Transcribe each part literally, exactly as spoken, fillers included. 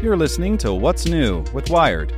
You're listening to What's New with Wired.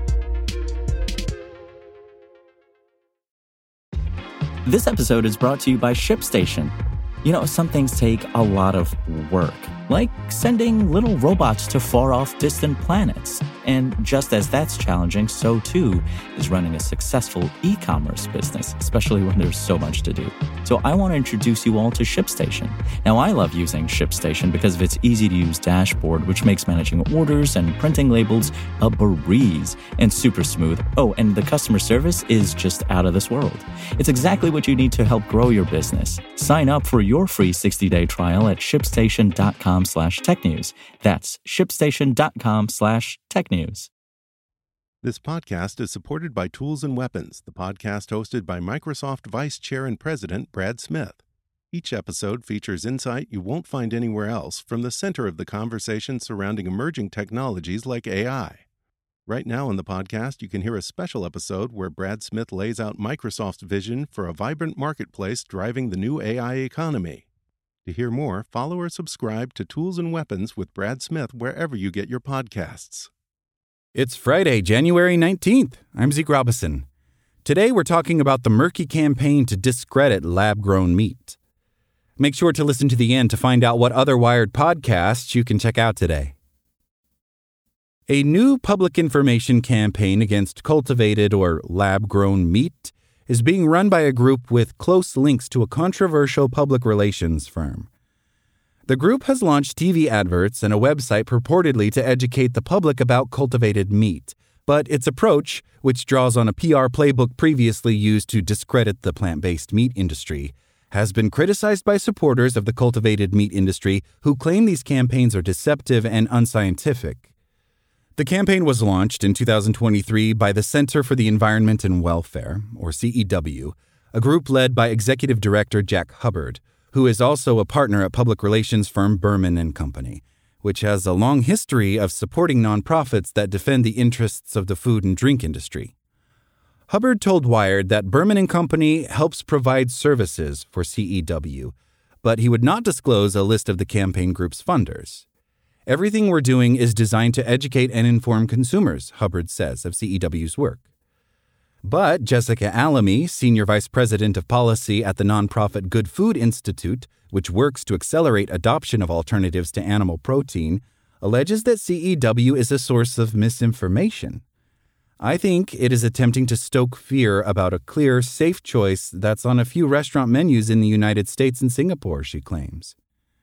This episode is brought to you by ShipStation. You know, some things take a lot of work, like sending little robots to far-off distant planets. And just as that's challenging, so too is running a successful e-commerce business, especially when there's so much to do. So I want to introduce you all to ShipStation. Now, I love using ShipStation because of its easy-to-use dashboard, which makes managing orders and printing labels a breeze and super smooth. Oh, and the customer service is just out of this world. It's exactly what you need to help grow your business. Sign up for your free sixty-day trial at shipstation.com slash technews. That's shipstation.com slash technews. This podcast is supported by Tools and Weapons, the podcast hosted by Microsoft Vice Chair and President Brad Smith. Each episode features insight you won't find anywhere else from the center of the conversation surrounding emerging technologies like A I. Right now in the podcast, you can hear a special episode where Brad Smith lays out Microsoft's vision for a vibrant marketplace driving the new A I economy. To hear more, follow or subscribe to Tools and Weapons with Brad Smith wherever you get your podcasts. It's Friday, January nineteenth. I'm Zeke Robison. Today we're talking about the murky campaign to discredit lab-grown meat. Make sure to listen to the end to find out what other Wired podcasts you can check out today. A new public information campaign against cultivated or lab-grown meat is being run by a group with close links to a controversial public relations firm. The group has launched T V adverts and a website purportedly to educate the public about cultivated meat, but its approach, which draws on a P R playbook previously used to discredit the plant-based meat industry, has been criticized by supporters of the cultivated meat industry who claim these campaigns are deceptive and unscientific. The campaign was launched in two thousand twenty-three by the Center for the Environment and Welfare, or C E W, a group led by Executive Director Jack Hubbard, who is also a partner at public relations firm Berman and Company, which has a long history of supporting nonprofits that defend the interests of the food and drink industry. Hubbard told Wired that Berman and Company helps provide services for C E W, but he would not disclose a list of the campaign group's funders. Everything we're doing is designed to educate and inform consumers, Hubbard says of C E W's work. But Jessica Alamy, Senior Vice President of Policy at the nonprofit Good Food Institute, which works to accelerate adoption of alternatives to animal protein, alleges that C E W is a source of misinformation. I think it is attempting to stoke fear about a clear, safe choice that's on a few restaurant menus in the United States and Singapore, she claims.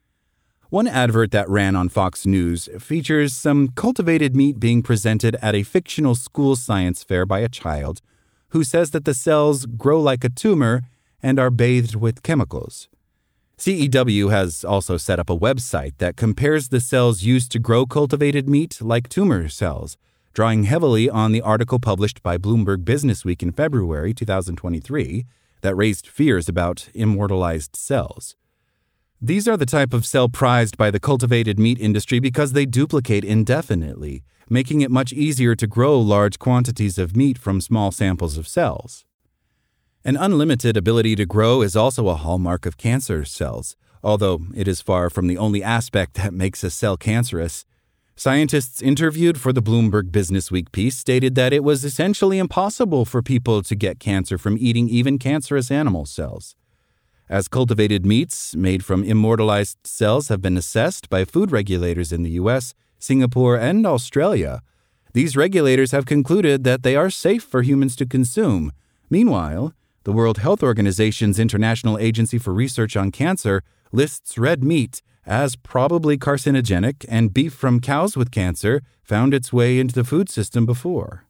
One advert that ran on Fox News features some cultivated meat being presented at a fictional school science fair by a child who says that the cells grow like a tumor and are bathed with chemicals. C E W has also set up a website that compares the cells used to grow cultivated meat like tumor cells, drawing heavily on the article published by Bloomberg Businessweek in February twenty twenty-three that raised fears about immortalized cells. These are the type of cell prized by the cultivated meat industry because they duplicate indefinitely, making it much easier to grow large quantities of meat from small samples of cells. An unlimited ability to grow is also a hallmark of cancer cells, although it is far from the only aspect that makes a cell cancerous. Scientists interviewed for the Bloomberg Businessweek piece stated that it was essentially impossible for people to get cancer from eating even cancerous animal cells. As cultivated meats made from immortalized cells have been assessed by food regulators in the U S, Singapore, and Australia, these regulators have concluded that they are safe for humans to consume. Meanwhile, the World Health Organization's International Agency for Research on Cancer lists red meat as probably carcinogenic, and beef from cows with cancer found its way into the food system before.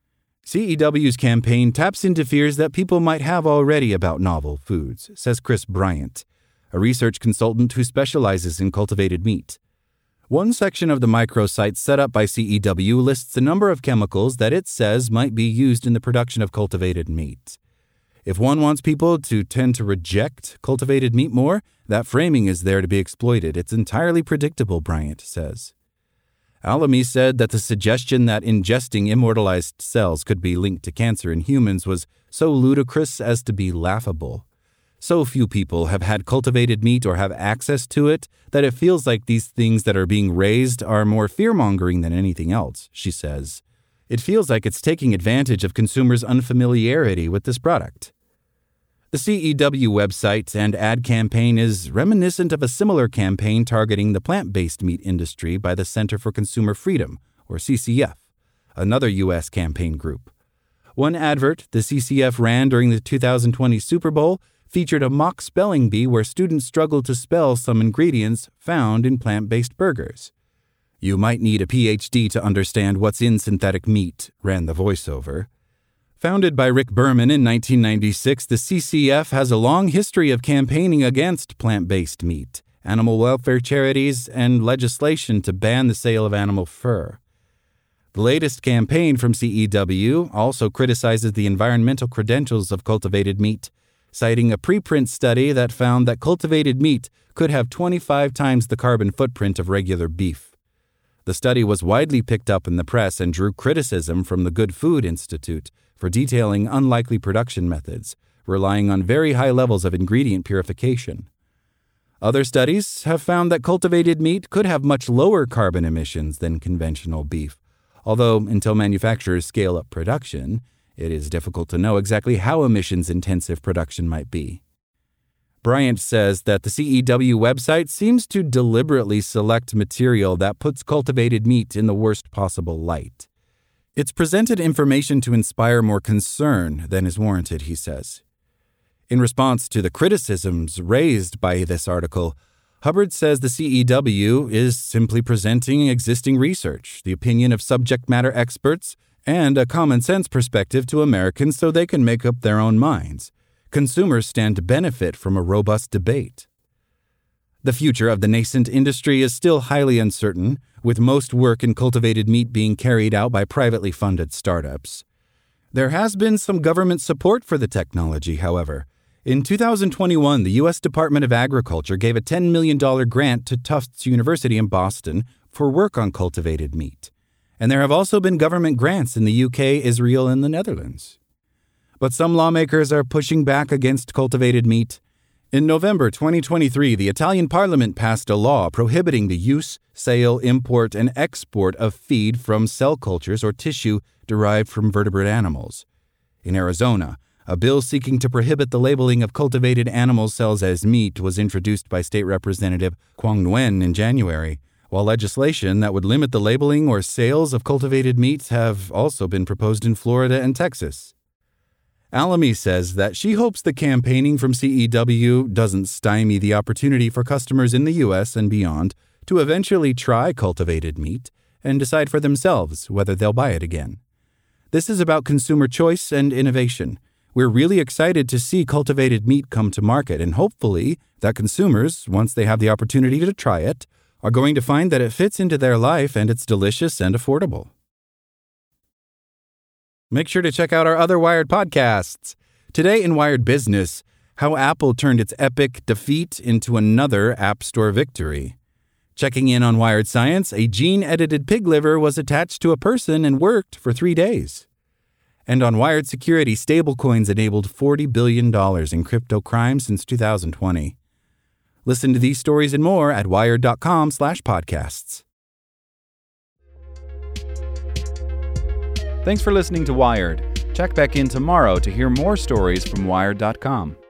C E W's campaign taps into fears that people might have already about novel foods, says Chris Bryant, a research consultant who specializes in cultivated meat. One section of the microsite set up by C E W lists a number of chemicals that it says might be used in the production of cultivated meat. If one wants people to tend to reject cultivated meat more, that framing is there to be exploited. It's entirely predictable, Bryant says. Alamy said that the suggestion that ingesting immortalized cells could be linked to cancer in humans was so ludicrous as to be laughable. So few people have had cultivated meat or have access to it that it feels like these things that are being raised are more fear-mongering than anything else, she says. It feels like it's taking advantage of consumers' unfamiliarity with this product. The C E W website and ad campaign is reminiscent of a similar campaign targeting the plant-based meat industry by the Center for Consumer Freedom, or C C F, another U S campaign group. One advert the C C F ran during the two thousand twenty Super Bowl featured a mock spelling bee where students struggled to spell some ingredients found in plant-based burgers. "You might need a P H D to understand what's in synthetic meat," ran the voiceover. Founded by Rick Berman in nineteen ninety-six, the C C F has a long history of campaigning against plant-based meat, animal welfare charities, and legislation to ban the sale of animal fur. The latest campaign from C E W also criticizes the environmental credentials of cultivated meat, citing a preprint study that found that cultivated meat could have twenty-five times the carbon footprint of regular beef. The study was widely picked up in the press and drew criticism from the Good Food Institute for detailing unlikely production methods, relying on very high levels of ingredient purification. Other studies have found that cultivated meat could have much lower carbon emissions than conventional beef, although until manufacturers scale up production, it is difficult to know exactly how emissions-intensive production might be. Bryant says that the C E W website seems to deliberately select material that puts cultivated meat in the worst possible light. It's presented information to inspire more concern than is warranted, he says. In response to the criticisms raised by this article, Hubbard says the C E W is simply presenting existing research, the opinion of subject matter experts, and a common-sense perspective to Americans so they can make up their own minds. Consumers stand to benefit from a robust debate. The future of the nascent industry is still highly uncertain, with most work in cultivated meat being carried out by privately funded startups. There has been some government support for the technology, however. In two thousand twenty-one, the U S Department of Agriculture gave a ten million dollars grant to Tufts University in Boston for work on cultivated meat. And there have also been government grants in the U K, Israel, and the Netherlands. But some lawmakers are pushing back against cultivated meat. In November twenty twenty-three, the Italian Parliament passed a law prohibiting the use, sale, import, and export of feed from cell cultures or tissue derived from vertebrate animals. In Arizona, a bill seeking to prohibit the labeling of cultivated animal cells as meat was introduced by State Representative Quang Nguyen in January, while legislation that would limit the labeling or sales of cultivated meat have also been proposed in Florida and Texas. Alamy says that she hopes the campaigning from C E W doesn't stymie the opportunity for customers in the U S and beyond to eventually try cultivated meat and decide for themselves whether they'll buy it again. This is about consumer choice and innovation. We're really excited to see cultivated meat come to market, and hopefully that consumers, once they have the opportunity to try it, are going to find that it fits into their life and it's delicious and affordable. Make sure to check out our other Wired podcasts. Today in Wired Business, how Apple turned its epic defeat into another App Store victory. Checking in on Wired Science, a gene-edited pig liver was attached to a person and worked for three days. And on Wired Security, stablecoins enabled forty billion dollars in crypto crime since two thousand twenty. Listen to these stories and more at wired.com slash podcasts. Thanks for listening to Wired. Check back in tomorrow to hear more stories from wired dot com.